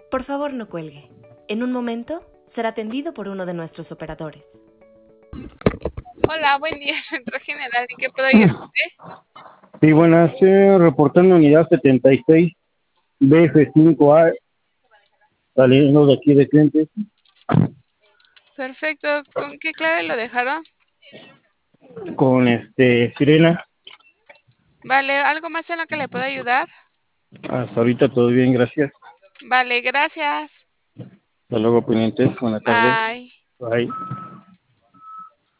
Por favor, no cuelgue. En un momento será atendido por uno de nuestros operadores. Hola, buen día, Centro General. ¿En qué puedo ayudarte? Sí, buenas, reportando unidad 76 BF5A, saliendo de aquí de clientes, Perfecto. ¿Con qué clave lo dejaron? con sirena. Vale, ¿algo más en lo que le puedo ayudar? Hasta ahorita todo bien, gracias. Vale, gracias. Hasta luego, pendientes. Buenas tardes. Bye. Bye.